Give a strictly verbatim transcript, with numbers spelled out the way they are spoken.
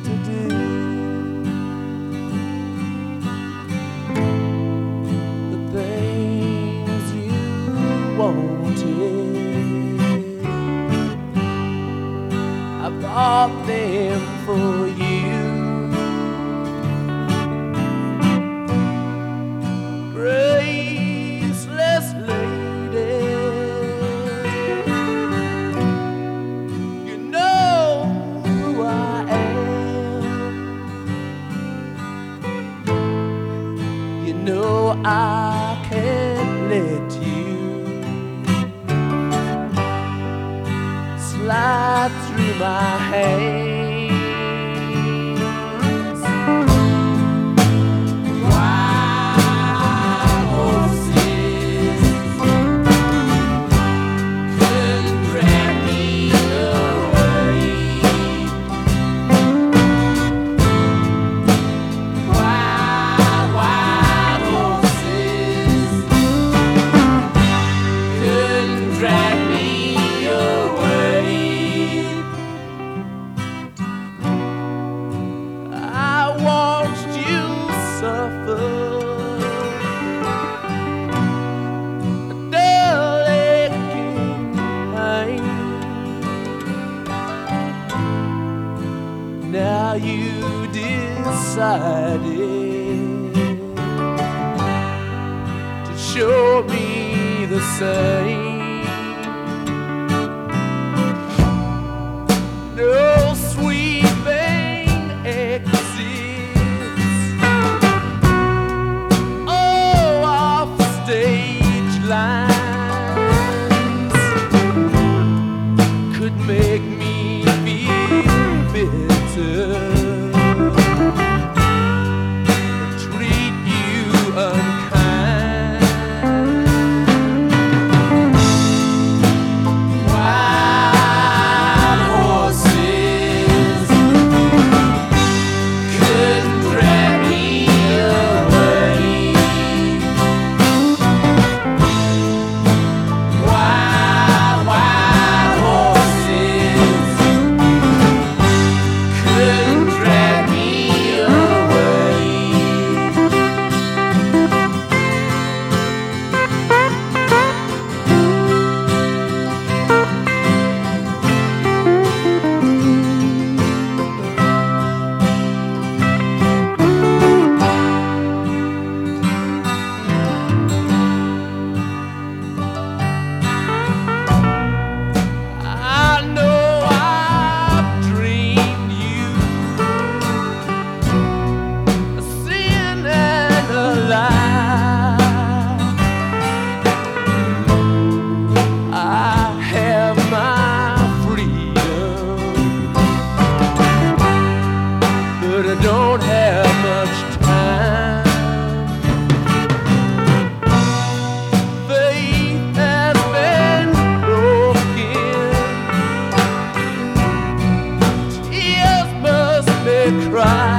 to do the things you wanted. I bought them for you. Graceless lady, you know who I am. You know I can't let you slide through my hands. Now you decided to show me the same. No sweet thing exists. Oh, off stage lines could make me feel bitter, treat you unkind. Wild horses couldn't drag me away. Wild, wild horses couldn't drag me away. I know I've dreamed you a sin and a lie. I have my freedom, but I don't have much time. Faith has been broken, tears must be cried.